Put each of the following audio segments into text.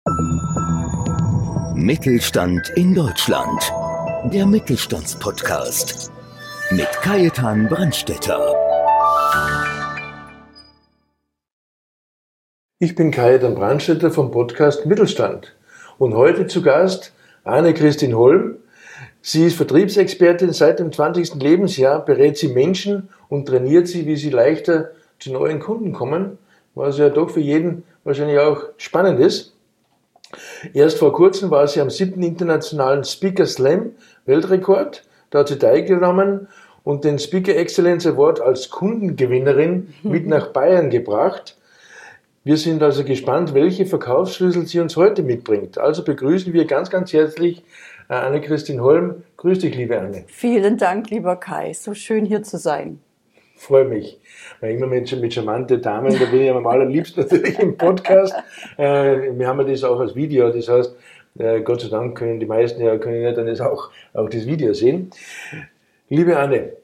Mittelstand in Deutschland. Der Mittelstandspodcast mit Kajetan Brandstetter. Ich bin Kajetan Brandstetter vom Podcast Mittelstand und heute zu Gast Anne-Christine Holm. Sie ist Vertriebsexpertin. Seit dem 20. Lebensjahr berät sie Menschen und trainiert sie, wie sie leichter zu neuen Kunden kommen, was ja doch für jeden wahrscheinlich auch spannend ist. Erst vor kurzem war sie am 7. Internationalen Speaker Slam Weltrekord. Da hat sie teilgenommen und den Speaker Excellence Award als Kundengewinnerin mit nach Bayern gebracht. Wir sind also gespannt, welche Verkaufsschlüssel sie uns heute mitbringt. Also begrüßen wir ganz, ganz herzlich Anne-Christine Holm. Grüß dich, liebe Anne. Vielen Dank, lieber Kai. So schön hier zu sein. Freue mich. Weil immer mit charmante Damen, da bin ich am allerliebsten natürlich im Podcast. Wir haben ja das auch als Video, das heißt, Gott sei Dank können die meisten ja dann das auch das Video sehen. Liebe Anne,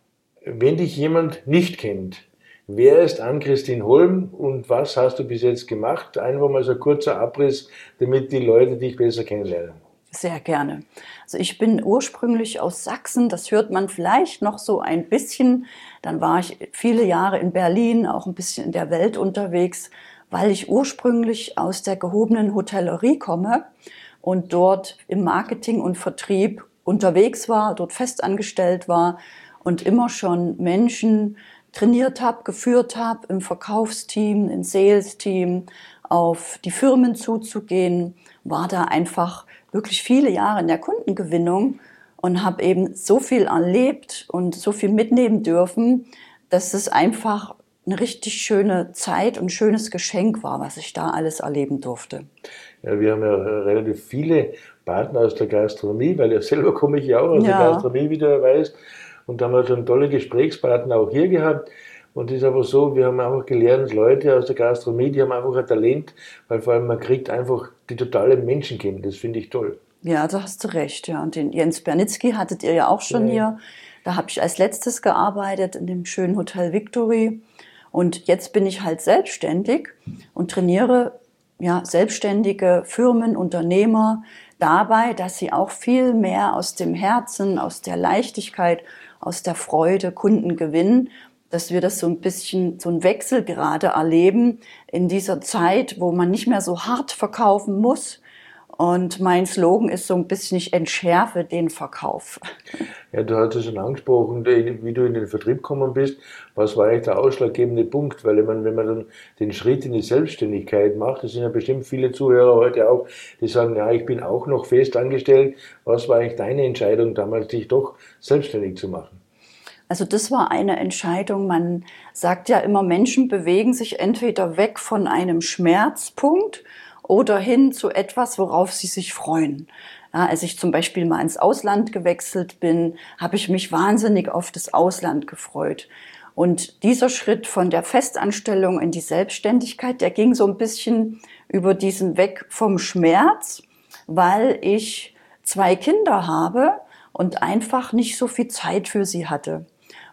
wenn dich jemand nicht kennt, wer ist Anne-Christine Holm und was hast du bis jetzt gemacht? Einfach mal so ein kurzer Abriss, damit die Leute dich besser kennenlernen. Sehr gerne. Also ich bin ursprünglich aus Sachsen, das hört man vielleicht noch so ein bisschen. Dann war ich viele Jahre in Berlin, auch ein bisschen in der Welt unterwegs, weil ich ursprünglich aus der gehobenen Hotellerie komme und dort im Marketing und Vertrieb unterwegs war, dort festangestellt war und immer schon Menschen trainiert habe, geführt habe, im Verkaufsteam, im Sales-Team, auf die Firmen zuzugehen, war da einfach wirklich viele Jahre in der Kundengewinnung und habe eben so viel erlebt und so viel mitnehmen dürfen, dass es einfach eine richtig schöne Zeit und ein schönes Geschenk war, was ich da alles erleben durfte. Ja, wir haben ja relativ viele Partner aus der Gastronomie, weil ja selber komme ich ja auch aus der Gastronomie, wie du weißt. Und da haben wir schon tolle Gesprächspartner auch hier gehabt. Und es ist aber so, wir haben einfach gelernt, Leute aus der Gastronomie, die haben einfach ein Talent, weil vor allem man kriegt einfach die totale Menschenkenntnis. Das finde ich toll. Ja, da hast du recht. Ja. Und den Jens Bernitzky hattet ihr ja auch schon hier. Da habe ich als letztes gearbeitet in dem schönen Hotel Victory. Und jetzt bin ich halt selbstständig und trainiere selbstständige Firmen, Unternehmer dabei, dass sie auch viel mehr aus dem Herzen, aus der Leichtigkeit, aus der Freude Kunden gewinnen, dass wir das so ein bisschen, so ein Wechsel gerade erleben in dieser Zeit, wo man nicht mehr so hart verkaufen muss. Und mein Slogan ist so ein bisschen, ich entschärfe den Verkauf. Ja, du hast es schon angesprochen, wie du in den Vertrieb gekommen bist. Was war eigentlich der ausschlaggebende Punkt? Weil wenn man dann den Schritt in die Selbstständigkeit macht, das sind ja bestimmt viele Zuhörer heute auch, die sagen, ja, ich bin auch noch fest angestellt. Was war eigentlich deine Entscheidung damals, dich doch selbstständig zu machen? Also das war eine Entscheidung. Man sagt ja immer, Menschen bewegen sich entweder weg von einem Schmerzpunkt oder hin zu etwas, worauf sie sich freuen. Ja, als ich zum Beispiel mal ins Ausland gewechselt bin, habe ich mich wahnsinnig auf das Ausland gefreut. Und dieser Schritt von der Festanstellung in die Selbstständigkeit, der ging so ein bisschen über diesen Weg vom Schmerz, weil ich 2 Kinder habe und einfach nicht so viel Zeit für sie hatte.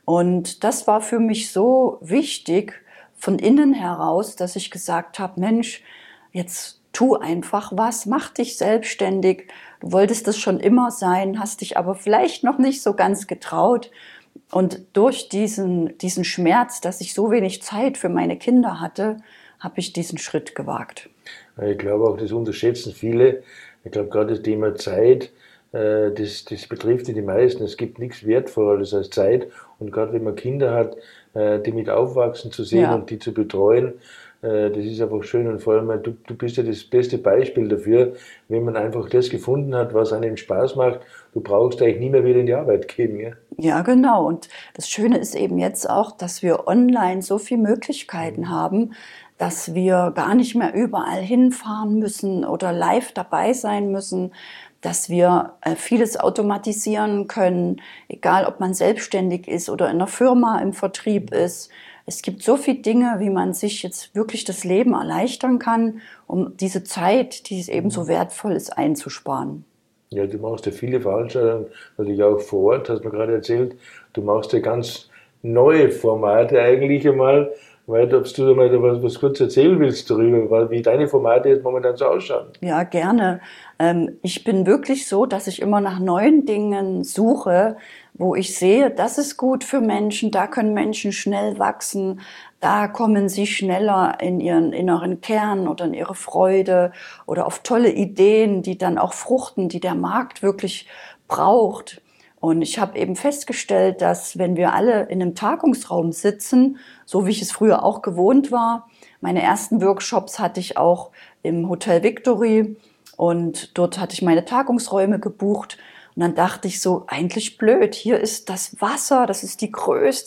Und das war für mich so wichtig von innen heraus, dass ich gesagt habe, Mensch, jetzt tu einfach was, mach dich selbstständig. Du wolltest das schon immer sein, hast dich aber vielleicht noch nicht so ganz getraut. Und durch diesen Schmerz, dass ich so wenig Zeit für meine Kinder hatte, habe ich diesen Schritt gewagt. Ich glaube auch, das unterschätzen viele. Ich glaube, gerade das Thema Zeit, das betrifft die meisten. Es gibt nichts Wertvolleres als Zeit. Und gerade wenn man Kinder hat, die mit aufwachsen zu sehen und die zu betreuen, das ist einfach schön. Und vor allem, du bist ja das beste Beispiel dafür, wenn man einfach das gefunden hat, was einem Spaß macht. Du brauchst eigentlich nie mehr wieder in die Arbeit gehen. Ja? Ja, genau. Und das Schöne ist eben jetzt auch, dass wir online so viele Möglichkeiten haben, dass wir gar nicht mehr überall hinfahren müssen oder live dabei sein müssen, dass wir vieles automatisieren können, egal ob man selbstständig ist oder in einer Firma im Vertrieb ist. Es gibt so viele Dinge, wie man sich jetzt wirklich das Leben erleichtern kann, um diese Zeit, die eben so wertvoll ist, einzusparen. Ja, du machst ja viele Veranstaltungen, natürlich auch vor Ort, hast du mir gerade erzählt. Du machst ja ganz neue Formate eigentlich einmal. weil ob du mal was kurz erzählen willst darüber, wie deine Formate jetzt momentan so ausschauen. Ja, gerne. Ich bin wirklich so, dass ich immer nach neuen Dingen suche, wo ich sehe, das ist gut für Menschen, da können Menschen schnell wachsen, da kommen sie schneller in ihren inneren Kern oder in ihre Freude oder auf tolle Ideen, die dann auch fruchten, die der Markt wirklich braucht. Und ich habe eben festgestellt, dass wenn wir alle in einem Tagungsraum sitzen, so wie ich es früher auch gewohnt war, meine ersten Workshops hatte ich auch im Hotel Victory und dort hatte ich meine Tagungsräume gebucht. Und dann dachte ich so, eigentlich blöd, hier ist das Wasser, das ist die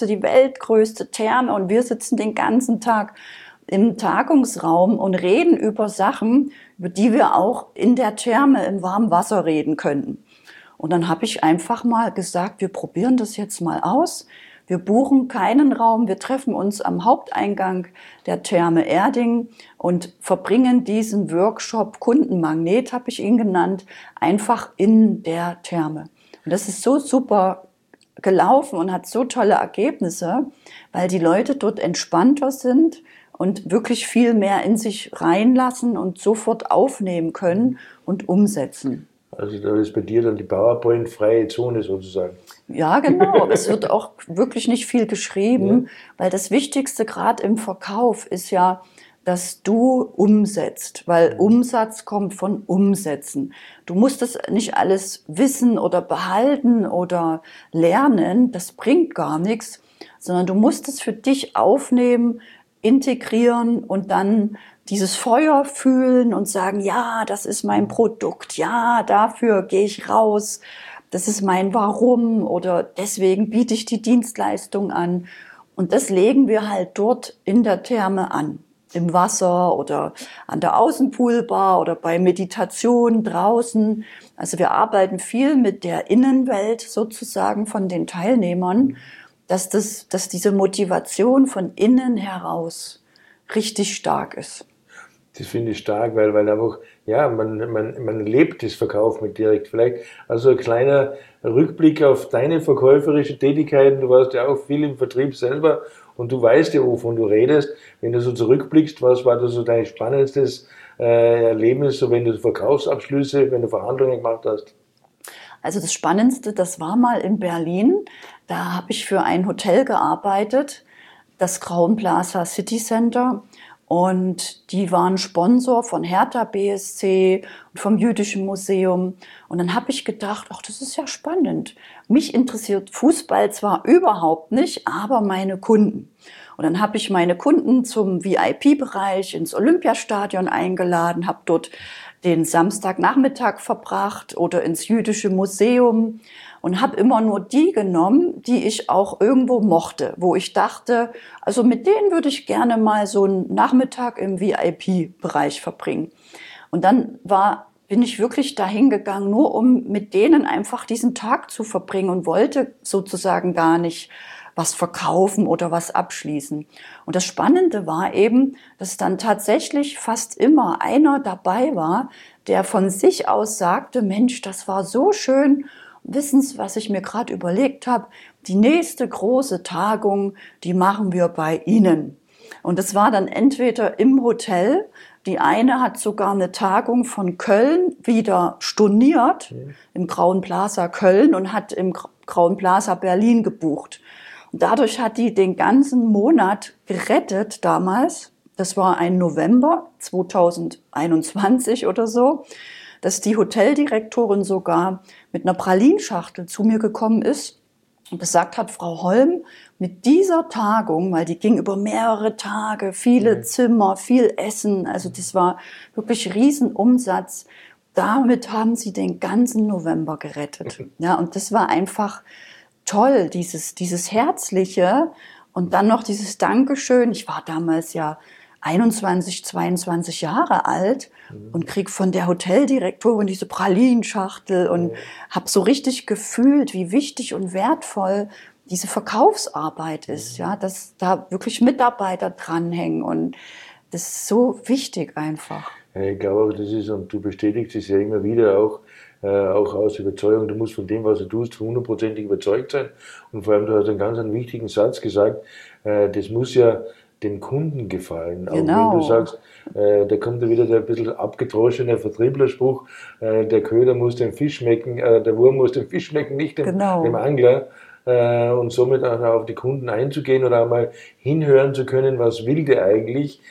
weltgrößte Therme und wir sitzen den ganzen Tag im Tagungsraum und reden über Sachen, über die wir auch in der Therme im warmen Wasser reden könnten. Und dann habe ich einfach mal gesagt, wir probieren das jetzt mal aus. Wir buchen keinen Raum, wir treffen uns am Haupteingang der Therme Erding und verbringen diesen Workshop, Kundenmagnet habe ich ihn genannt, einfach in der Therme. Und das ist so super gelaufen und hat so tolle Ergebnisse, weil die Leute dort entspannter sind und wirklich viel mehr in sich reinlassen und sofort aufnehmen können und umsetzen. Also da ist bei dir dann die PowerPoint-freie Zone sozusagen. Ja, genau. Es wird auch wirklich nicht viel geschrieben, weil das Wichtigste gerade im Verkauf ist ja, dass du umsetzt, weil Umsatz kommt von Umsetzen. Du musst das nicht alles wissen oder behalten oder lernen, das bringt gar nichts, sondern du musst es für dich aufnehmen, integrieren und dann dieses Feuer fühlen und sagen, ja, das ist mein Produkt, ja, dafür gehe ich raus, das ist mein Warum oder deswegen biete ich die Dienstleistung an. Und das legen wir halt dort in der Therme an, im Wasser oder an der Außenpoolbar oder bei Meditation draußen. Also wir arbeiten viel mit der Innenwelt sozusagen von den Teilnehmern, dass diese Motivation von innen heraus richtig stark ist. Das finde ich stark, weil einfach, ja, man lebt das Verkauf mit direkt. Vielleicht also ein kleiner Rückblick auf deine verkäuferische Tätigkeiten. Du warst ja auch viel im Vertrieb selber und du weißt ja, wovon du redest. Wenn du so zurückblickst, was war da so dein spannendstes Erlebnis, so wenn du Verkaufsabschlüsse, wenn du Verhandlungen gemacht hast? Also das Spannendste, das war mal in Berlin. Da habe ich für ein Hotel gearbeitet, das Crowne Plaza City Center. Und die waren Sponsor von Hertha BSC und vom Jüdischen Museum. Und dann habe ich gedacht, ach, das ist ja spannend. Mich interessiert Fußball zwar überhaupt nicht, aber meine Kunden. Und dann habe ich meine Kunden zum VIP-Bereich ins Olympiastadion eingeladen, habe dort den Samstagnachmittag verbracht oder ins Jüdische Museum und habe immer nur die genommen, die ich auch irgendwo mochte, wo ich dachte, also mit denen würde ich gerne mal so einen Nachmittag im VIP-Bereich verbringen. Und dann bin ich wirklich dahin gegangen, nur um mit denen einfach diesen Tag zu verbringen und wollte sozusagen gar nicht was verkaufen oder was abschließen. Und das Spannende war eben, dass dann tatsächlich fast immer einer dabei war, der von sich aus sagte, Mensch, das war so schön. Wissen Sie, was ich mir gerade überlegt habe? Die nächste große Tagung, die machen wir bei Ihnen. Und das war dann entweder im Hotel, die eine hat sogar eine Tagung von Köln wieder storniert, im Crowne Plaza Köln und hat im Crowne Plaza Berlin gebucht. Und dadurch hat die den ganzen Monat gerettet damals. Das war ein November 2021 oder so, dass die Hoteldirektorin sogar mit einer Pralinschachtel zu mir gekommen ist und gesagt hat, Frau Holm, mit dieser Tagung, weil die ging über mehrere Tage, viele Zimmer, viel Essen, also das war wirklich Riesenumsatz. Damit haben sie den ganzen November gerettet. Ja, und das war einfach toll, dieses Herzliche und dann noch dieses Dankeschön. Ich war damals ja 21, 22 Jahre alt und krieg von der Hoteldirektorin diese Pralinschachtel und habe so richtig gefühlt, wie wichtig und wertvoll diese Verkaufsarbeit ist, ja, dass da wirklich Mitarbeiter dranhängen und das ist so wichtig einfach. Ja, ich glaube, das ist, und du bestätigst es ja immer wieder auch aus Überzeugung, du musst von dem, was du tust, hundertprozentig überzeugt sein. Und vor allem, du hast einen ganz wichtigen Satz gesagt, das muss ja dem Kunden gefallen. Auch Genau. wenn du sagst, da kommt ja wieder der ein bisschen abgedroschene Vertrieblerspruch, der Köder muss dem Fisch schmecken, der Wurm muss dem Fisch schmecken, nicht dem, Genau. dem Angler. Und somit auch auf die Kunden einzugehen oder einmal hinhören zu können, was will der eigentlich,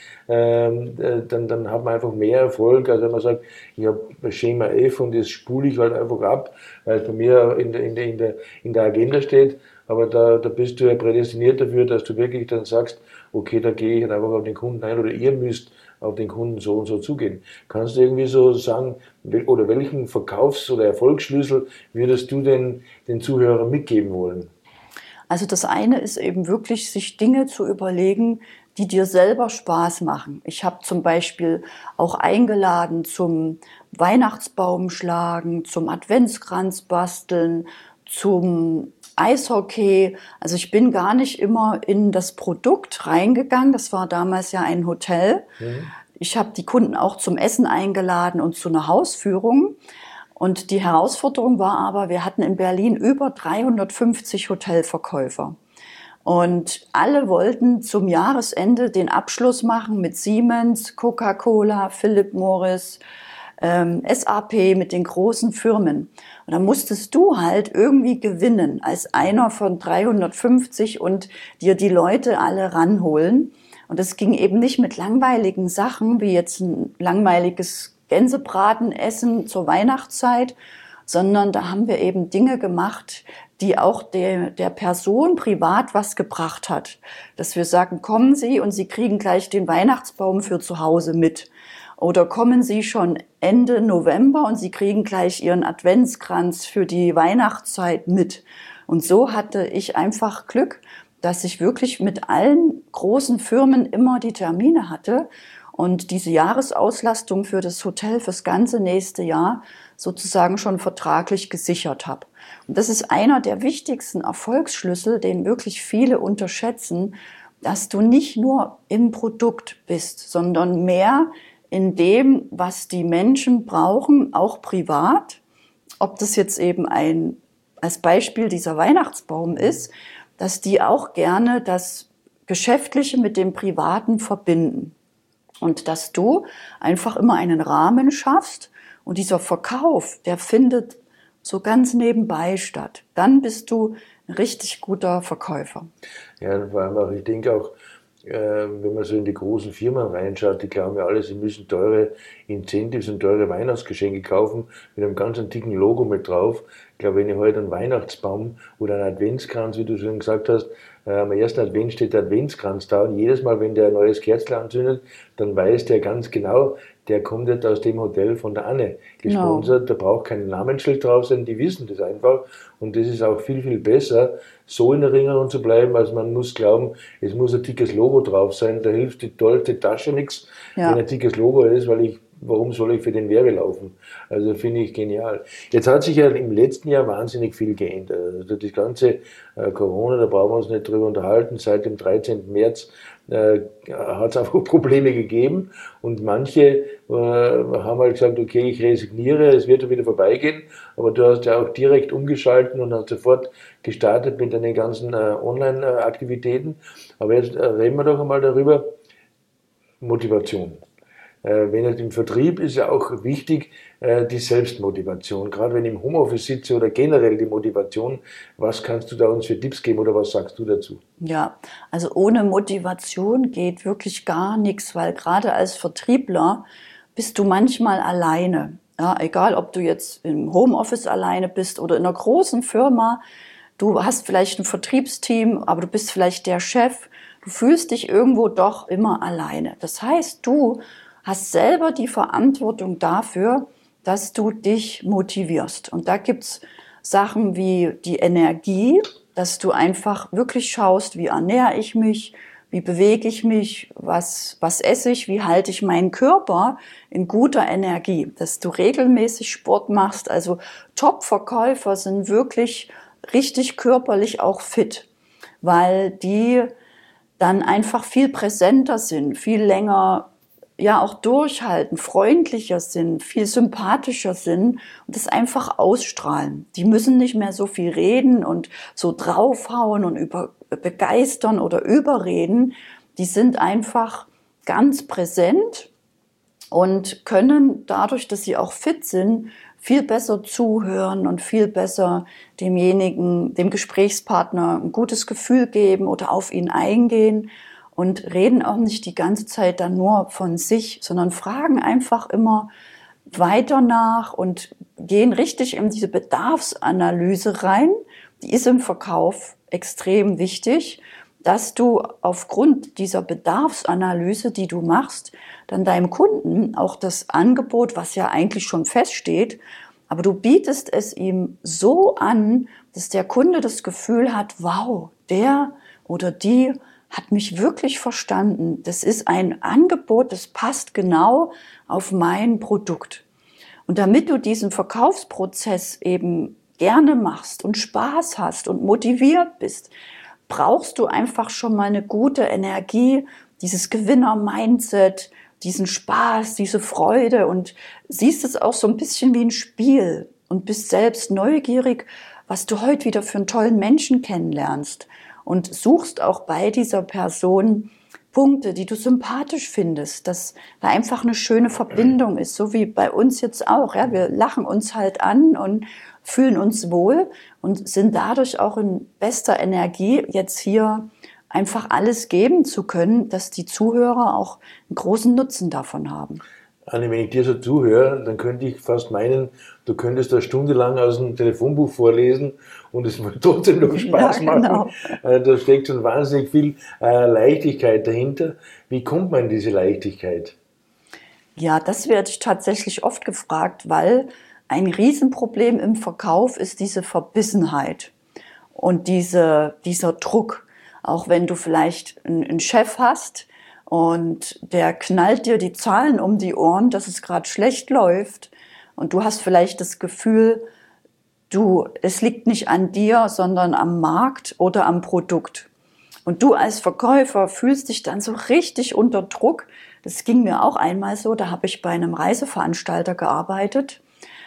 dann hat man einfach mehr Erfolg, als wenn man sagt, ich habe Schema F und das spule ich halt einfach ab, weil es bei mir in der Agenda steht, aber da bist du ja prädestiniert dafür, dass du wirklich dann sagst, okay, da gehe ich halt einfach auf den Kunden ein oder ihr müsst auf den Kunden so und so zugehen. Kannst du irgendwie so sagen, oder welchen Verkaufs- oder Erfolgsschlüssel würdest du den Zuhörern mitgeben wollen? Also das eine ist eben wirklich, sich Dinge zu überlegen, die dir selber Spaß machen. Ich habe zum Beispiel auch eingeladen zum Weihnachtsbaumschlagen, zum Adventskranz basteln, zum Eishockey. Also ich bin gar nicht immer in das Produkt reingegangen. Das war damals ja ein Hotel. Ich habe die Kunden auch zum Essen eingeladen und zu einer Hausführung. Und die Herausforderung war aber, wir hatten in Berlin über 350 Hotelverkäufer. Und alle wollten zum Jahresende den Abschluss machen mit Siemens, Coca-Cola, Philip Morris, SAP, mit den großen Firmen. Und dann musstest du halt irgendwie gewinnen als einer von 350 und dir die Leute alle ranholen. Und es ging eben nicht mit langweiligen Sachen, wie jetzt ein langweiliges Gänsebratenessen zur Weihnachtszeit, sondern da haben wir eben Dinge gemacht, die auch der Person privat was gebracht hat. Dass wir sagen, kommen Sie und Sie kriegen gleich den Weihnachtsbaum für zu Hause mit. Oder kommen Sie schon Ende November und Sie kriegen gleich Ihren Adventskranz für die Weihnachtszeit mit. Und so hatte ich einfach Glück, dass ich wirklich mit allen großen Firmen immer die Termine hatte und diese Jahresauslastung für das Hotel fürs ganze nächste Jahr sozusagen schon vertraglich gesichert habe. Und das ist einer der wichtigsten Erfolgsschlüssel, den wirklich viele unterschätzen, dass du nicht nur im Produkt bist, sondern mehr in dem, was die Menschen brauchen, auch privat. Ob das jetzt eben als Beispiel dieser Weihnachtsbaum ist, dass die auch gerne das Geschäftliche mit dem Privaten verbinden. Und dass du einfach immer einen Rahmen schaffst und dieser Verkauf, der findet so ganz nebenbei statt. Dann bist du ein richtig guter Verkäufer. Ja, vor allem auch, ich denke auch, wenn man so in die großen Firmen reinschaut, die glauben ja alle, sie müssen teure Incentives und teure Weihnachtsgeschenke kaufen mit einem ganz dicken Logo mit drauf. Ich glaube, wenn ich heute einen Weihnachtsbaum oder einen Adventskranz, wie du schon gesagt hast, am ersten Advent steht der Adventskranz da und jedes Mal, wenn der ein neues Kerzchen anzündet, dann weiß der ganz genau, der kommt jetzt aus dem Hotel von der Anne gesponsert, Da braucht kein Namensschild drauf sein, die wissen das einfach und das ist auch viel, viel besser, so in Erinnerung zu bleiben, als man muss glauben, es muss ein dickes Logo drauf sein, da hilft die tollste Tasche nichts, wenn ein dickes Logo ist, warum soll ich für den Werbe laufen? Also finde ich genial. Jetzt hat sich ja im letzten Jahr wahnsinnig viel geändert. Also das ganze Corona, da brauchen wir uns nicht drüber unterhalten, seit dem 13. März hat es einfach Probleme gegeben und manche haben halt gesagt, okay, ich resigniere, es wird wieder vorbeigehen, aber du hast ja auch direkt umgeschalten und hast sofort gestartet mit deinen ganzen Online-Aktivitäten. Aber jetzt reden wir doch einmal darüber, Motivation. Wenn ich im Vertrieb ist ja auch wichtig, die Selbstmotivation. Gerade wenn ich im Homeoffice sitze oder generell die Motivation. Was kannst du da uns für Tipps geben oder was sagst du dazu? Ja, also ohne Motivation geht wirklich gar nichts, weil gerade als Vertriebler bist du manchmal alleine. Ja, egal, ob du jetzt im Homeoffice alleine bist oder in einer großen Firma. Du hast vielleicht ein Vertriebsteam, aber du bist vielleicht der Chef. Du fühlst dich irgendwo doch immer alleine. Das heißt, du hast selber die Verantwortung dafür, dass du dich motivierst. Und da gibt's Sachen wie die Energie, dass du einfach wirklich schaust, wie ernähre ich mich, wie bewege ich mich, was esse ich, wie halte ich meinen Körper in guter Energie, dass du regelmäßig Sport machst. Also Top-Verkäufer sind wirklich richtig körperlich auch fit, weil die dann einfach viel präsenter sind, viel länger auch durchhalten, freundlicher sind, viel sympathischer sind und das einfach ausstrahlen. Die müssen nicht mehr so viel reden und so draufhauen und begeistern oder überreden. die sind einfach ganz präsent und können dadurch, dass sie auch fit sind, viel besser zuhören und viel besser demjenigen, dem Gesprächspartner ein gutes Gefühl geben oder auf ihn eingehen und reden auch nicht die ganze Zeit dann nur von sich, sondern fragen einfach immer weiter nach und gehen richtig in diese Bedarfsanalyse rein. Die ist im Verkauf extrem wichtig, dass du aufgrund dieser Bedarfsanalyse, die du machst, dann deinem Kunden auch das Angebot, was ja eigentlich schon feststeht, aber du bietest es ihm so an, dass der Kunde das Gefühl hat, wow, der oder die hat mich wirklich verstanden. Das ist ein Angebot, das passt genau auf mein Produkt. Und damit du diesen Verkaufsprozess eben gerne machst und Spaß hast und motiviert bist, brauchst du einfach schon mal eine gute Energie, dieses Gewinner-Mindset, diesen Spaß, diese Freude und siehst es auch so ein bisschen wie ein Spiel und bist selbst neugierig, was du heute wieder für einen tollen Menschen kennenlernst und suchst auch bei dieser Person Punkte, die du sympathisch findest, dass da einfach eine schöne Verbindung ist, so wie bei uns jetzt auch. Ja, wir lachen uns halt an und fühlen uns wohl und sind dadurch auch in bester Energie, jetzt hier einfach alles geben zu können, dass die Zuhörer auch einen großen Nutzen davon haben. Anni, wenn ich dir so zuhöre, dann könnte ich fast meinen, du könntest da stundenlang aus dem Telefonbuch vorlesen und es wird trotzdem noch Spaß machen. Genau. Da steckt schon wahnsinnig viel Leichtigkeit dahinter. Wie kommt man in diese Leichtigkeit? Ja, das werde ich tatsächlich oft gefragt, weil ein Riesenproblem im Verkauf ist diese Verbissenheit und dieser Druck. Auch wenn du vielleicht einen Chef hast und der knallt dir die Zahlen um die Ohren, dass es gerade schlecht läuft und du hast vielleicht das Gefühl, es liegt nicht an dir, sondern am Markt oder am Produkt. Und du als Verkäufer fühlst dich dann so richtig unter Druck. Das ging mir auch einmal so, da habe ich bei einem Reiseveranstalter gearbeitet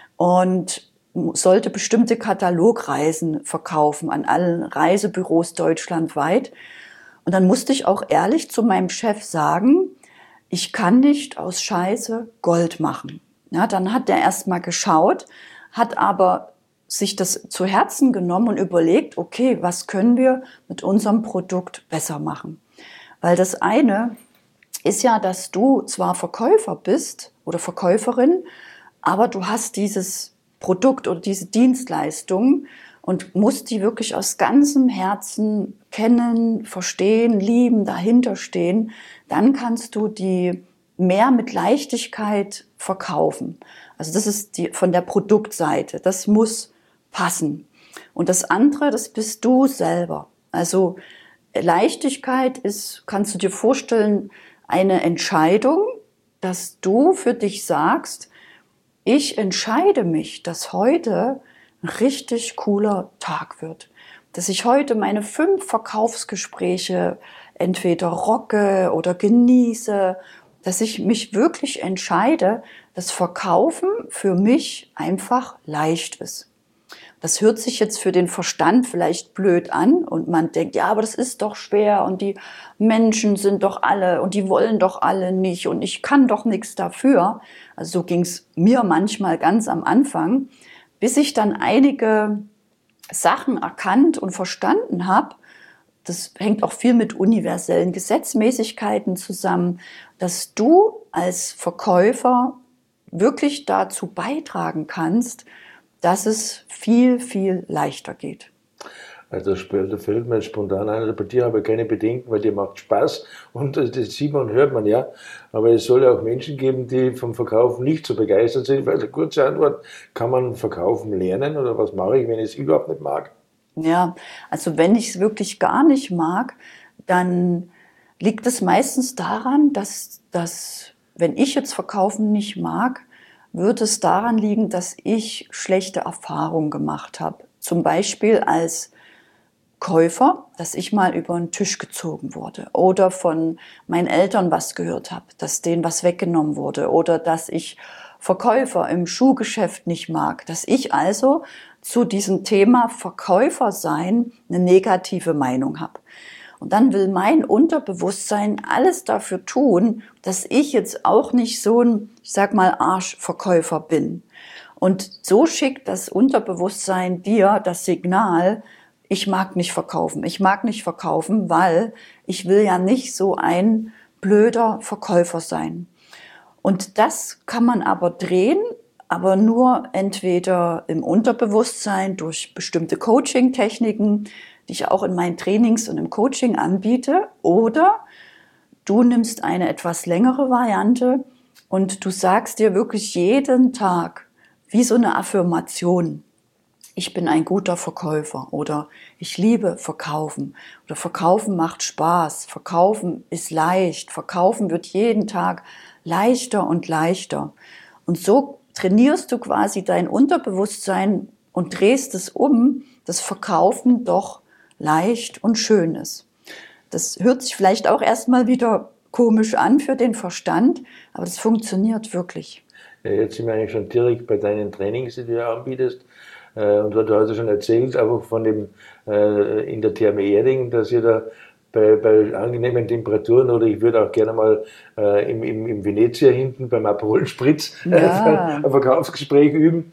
und sollte bestimmte Katalogreisen verkaufen an allen Reisebüros deutschlandweit. Und dann musste ich auch ehrlich zu meinem Chef sagen, ich kann nicht aus Scheiße Gold machen. Ja, dann hat der erstmal geschaut, hat aber sich das zu Herzen genommen und überlegt, okay, was können wir mit unserem Produkt besser machen? Weil das eine ist ja, dass du zwar Verkäufer bist oder Verkäuferin, aber du hast dieses Produkt oder diese Dienstleistung und musst die wirklich aus ganzem Herzen kennen, verstehen, lieben, dahinter stehen, dann kannst du die mehr mit Leichtigkeit verkaufen. Also das ist von der Produktseite, das muss passen. Und das andere, das bist du selber. Also Leichtigkeit ist, kannst du dir vorstellen, eine Entscheidung, dass du für dich sagst, ich entscheide mich, dass heute ein richtig cooler Tag wird. Dass ich heute meine 5 Verkaufsgespräche entweder rocke oder genieße. Dass ich mich wirklich entscheide, dass Verkaufen für mich einfach leicht ist. Das hört sich jetzt für den Verstand vielleicht blöd an und man denkt, ja, aber das ist doch schwer und die Menschen sind doch alle und die wollen doch alle nicht und ich kann doch nichts dafür. Also so ging es mir manchmal ganz am Anfang, bis ich dann einige Sachen erkannt und verstanden habe. Das hängt auch viel mit universellen Gesetzmäßigkeiten zusammen, dass du als Verkäufer wirklich dazu beitragen kannst, dass es viel, viel leichter geht. Also da fällt mir spontan ein, bei dir habe ich keine Bedenken, weil dir macht Spaß und das sieht man und hört man ja. Aber es soll ja auch Menschen geben, die vom Verkaufen nicht so begeistert sind. Weil eine kurze Antwort, kann man Verkaufen lernen oder was mache ich, wenn ich es überhaupt nicht mag? Ja, also wenn ich es wirklich gar nicht mag, dann liegt es meistens daran, dass wenn ich jetzt Verkaufen nicht mag, wird es daran liegen, dass ich schlechte Erfahrungen gemacht habe. Zum Beispiel als Käufer, dass ich mal über den Tisch gezogen wurde oder von meinen Eltern was gehört habe, dass denen was weggenommen wurde oder dass ich Verkäufer im Schuhgeschäft nicht mag, dass ich also zu diesem Thema Verkäufer sein eine negative Meinung habe. Und dann will mein Unterbewusstsein alles dafür tun, dass ich jetzt auch nicht so ein, ich sag mal, Arschverkäufer bin. Und so schickt das Unterbewusstsein dir das Signal, ich mag nicht verkaufen. Ich mag nicht verkaufen, weil ich will ja nicht so ein blöder Verkäufer sein. Und das kann man aber drehen, aber nur entweder im Unterbewusstsein durch bestimmte Coaching-Techniken, die ich auch in meinen Trainings und im Coaching anbiete, oder du nimmst eine etwas längere Variante und du sagst dir wirklich jeden Tag wie so eine Affirmation: Ich bin ein guter Verkäufer oder ich liebe Verkaufen oder Verkaufen macht Spaß, Verkaufen ist leicht, Verkaufen wird jeden Tag leichter und leichter. Und so trainierst du quasi dein Unterbewusstsein und drehst es um, dass Verkaufen doch leicht und schön ist. Das hört sich vielleicht auch erstmal wieder komisch an für den Verstand, aber das funktioniert wirklich. Ja, jetzt sind wir eigentlich schon direkt bei deinen Trainings, die du ja anbietest. Und du hast ja schon erzählt, einfach von dem in der Therme Erding, dass ihr da bei angenehmen Temperaturen, oder ich würde auch gerne mal im Venezia hinten beim Aperol Spritz ein Verkaufsgespräch üben.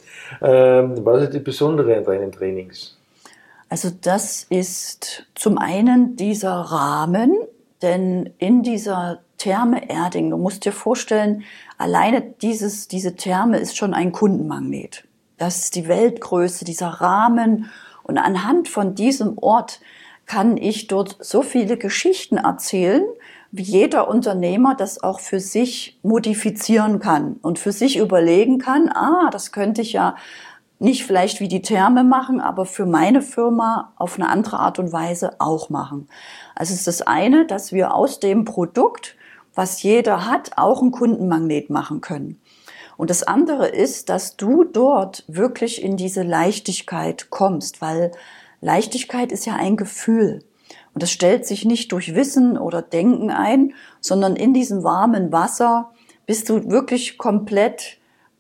Was ist das Besondere an deinen Trainings? Also das ist zum einen dieser Rahmen, denn in dieser Therme Erding, du musst dir vorstellen, alleine diese Therme ist schon ein Kundenmagnet. Das ist die Weltgröße, dieser Rahmen, und anhand von diesem Ort kann ich dort so viele Geschichten erzählen, wie jeder Unternehmer das auch für sich modifizieren kann und für sich überlegen kann, das könnte ich ja nicht vielleicht wie die Therme machen, aber für meine Firma auf eine andere Art und Weise auch machen. Also es ist das eine, dass wir aus dem Produkt, was jeder hat, auch einen Kundenmagnet machen können. Und das andere ist, dass du dort wirklich in diese Leichtigkeit kommst, weil Leichtigkeit ist ja ein Gefühl. Und das stellt sich nicht durch Wissen oder Denken ein, sondern in diesem warmen Wasser bist du wirklich komplett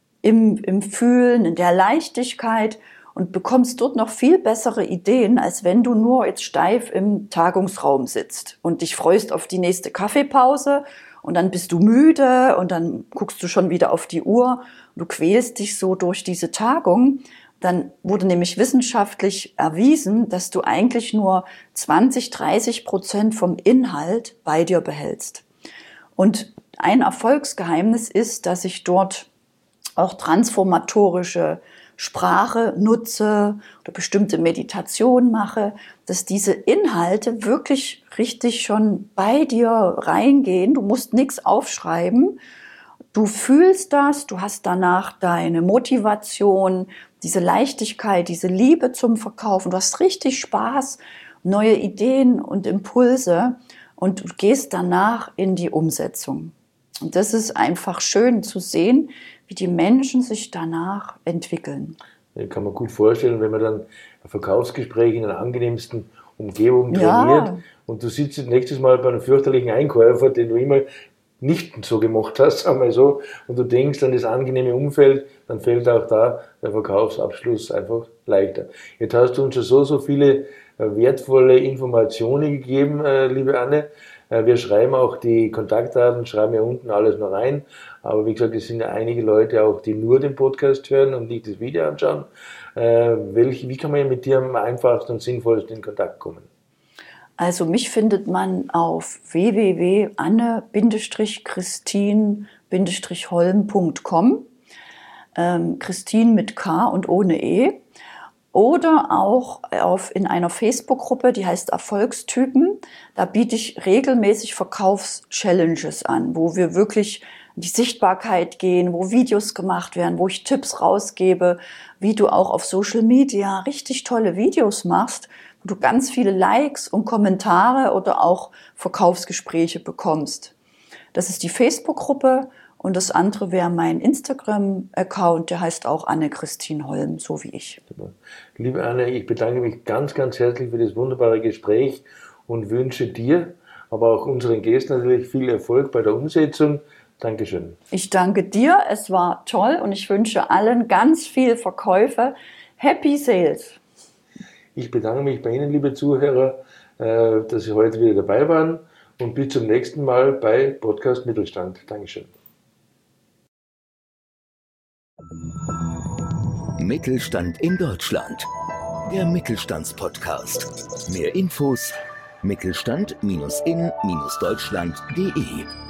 im Fühlen, in der Leichtigkeit und bekommst dort noch viel bessere Ideen, als wenn du nur jetzt steif im Tagungsraum sitzt und dich freust auf die nächste Kaffeepause und dann bist du müde und dann guckst du schon wieder auf die Uhr und du quälst dich so durch diese Tagung. Dann wurde nämlich wissenschaftlich erwiesen, dass du eigentlich nur 20-30% vom Inhalt bei dir behältst. Und ein Erfolgsgeheimnis ist, dass ich dort auch transformatorische Sprache nutze oder bestimmte Meditationen mache, dass diese Inhalte wirklich richtig schon bei dir reingehen. Du musst nichts aufschreiben. Du fühlst das, du hast danach deine Motivation, diese Leichtigkeit, diese Liebe zum Verkaufen. Du hast richtig Spaß, neue Ideen und Impulse und du gehst danach in die Umsetzung. Und das ist einfach schön zu sehen, wie die Menschen sich danach entwickeln. Ja, kann man gut vorstellen, wenn man dann ein Verkaufsgespräch in einer angenehmsten Umgebung trainiert und du sitzt nächstes Mal bei einem fürchterlichen Einkäufer, den du immer nicht so gemacht hast, sagen wir so, und du denkst an das angenehme Umfeld, dann fällt auch da der Verkaufsabschluss einfach leichter. Jetzt hast du uns schon so viele wertvolle Informationen gegeben, liebe Anne. Wir schreiben auch die Kontaktdaten, schreiben ja unten alles noch rein. Aber wie gesagt, es sind ja einige Leute auch, die nur den Podcast hören und nicht das Video anschauen. Wie kann man mit dir am einfachsten und sinnvollsten in Kontakt kommen? Also mich findet man auf www.anne-christin-holm.com. Christine mit K und ohne E. Oder auch in einer Facebook-Gruppe, die heißt Erfolgstypen. Da biete ich regelmäßig Verkaufs-Challenges an, wo wir wirklich in die Sichtbarkeit gehen, wo Videos gemacht werden, wo ich Tipps rausgebe, wie du auch auf Social Media richtig tolle Videos machst, wo du ganz viele Likes und Kommentare oder auch Verkaufsgespräche bekommst. Das ist die Facebook-Gruppe. Und das andere wäre mein Instagram-Account, der heißt auch Anne-Christine Holm, so wie ich. Liebe Anne, ich bedanke mich ganz, ganz herzlich für das wunderbare Gespräch und wünsche dir, aber auch unseren Gästen natürlich viel Erfolg bei der Umsetzung. Dankeschön. Ich danke dir, es war toll und ich wünsche allen ganz viel Verkäufe. Happy Sales! Ich bedanke mich bei Ihnen, liebe Zuhörer. dass Sie heute wieder dabei waren und bis zum nächsten Mal bei Podcast Mittelstand. Dankeschön. Mittelstand in Deutschland. Der Mittelstandspodcast. Mehr Infos mittelstand-in-deutschland.de